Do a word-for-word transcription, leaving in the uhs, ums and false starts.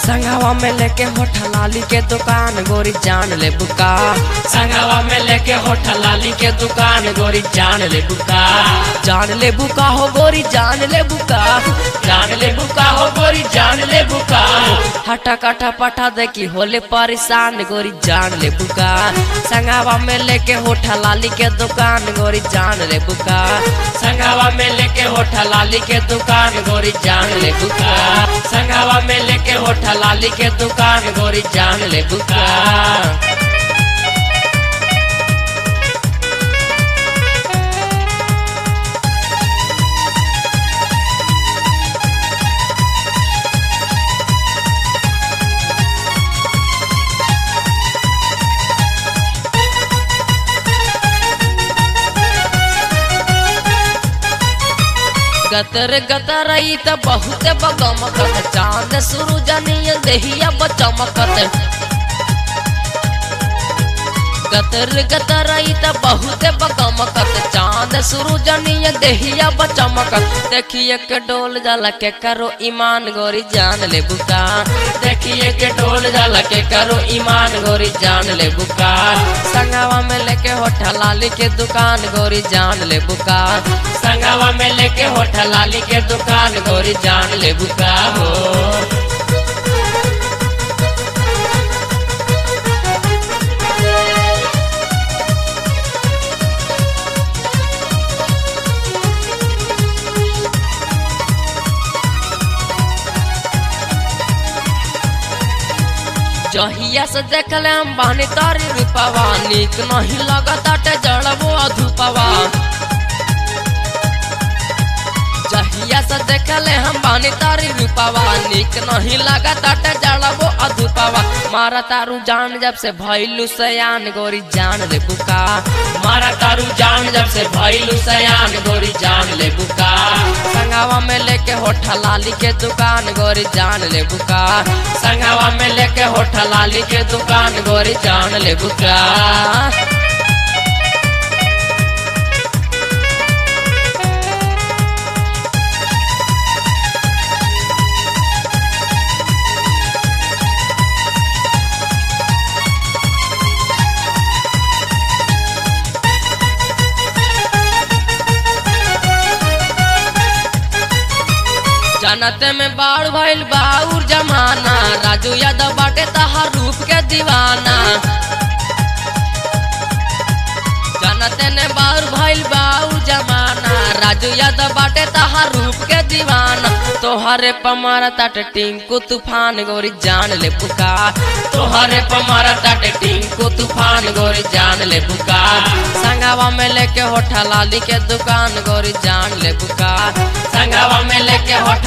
संगवा में लेके होठा लाली के दुकान गोरी जान ले बुका। संगवा में लेके होठा लाली के दुकान गोरी जान ले बुका। जान ले बुका हो गोरी जान ले बुका। जान ले बुका हो गोरी जान ले बुका। हटा कटा पटा देखी होले परेशान गोरी जान ले बुका। संगवा में लेके होठा लाली के दुकान गोरी जान ले बुका। संगवा में लेके होठा लाली के दुकान गोरी जान ले बुका। संगवा में लेके होठा लाली के दुकान गोरी जान ले बुका। गतर गतर त बहुत बगमकत चांद सूरजनिय देहिया बचमकत। गतर गतर त बहुत बगमकत चांद सूरजनिय देहिया बचमकत। देखिए के डोल जाला के करो ईमान गोरी जान ले बुका। देखिए के डोल जाला के करो ईमान गोरी जान ले बुका। संगवा में लेके होठा लाली के दुकान गोरी जान ले बुका। संगवा में लेके होठा लाली के दुकान गोरी जान ले बुका हो। जहिया से देखले हम बानी तारी रूपवा निक नहीं लगता जड़बो अधूपवा। जहिया से देखले हम बानी तारी रूपवा निक नहीं लगता जड़बो अधूपवा। मारा तारू जान जब से भइलू सयान गोरी जान ले बुका। मारा तारू जान जब से भइलू सयान गोरी जान ले बुका। संगवा में लेके होठा लाली के दुकान गोरी जान ले बुका। संगवा में लेके होठा लाली के दुकान गोरी जान ले बुका। जनते में बाढ़ भइल बाउर जमाना राजू यादव बाटे तहार रूप के दीवाना। जनते ने बाढ़ भइल बाउर जमाना राजू यादव बाटे तहार रूप के दीवाना। तोहरे पमारा ताटे टिंकू तूफान गोरी जान ले बुका। तोहरे पमारा ताटे टिंकू तूफान गोरी जान ले बुका। संगवा में लेके होठा लाली के दुकान गोरी जान ले बुका। संगवा में लेके होठा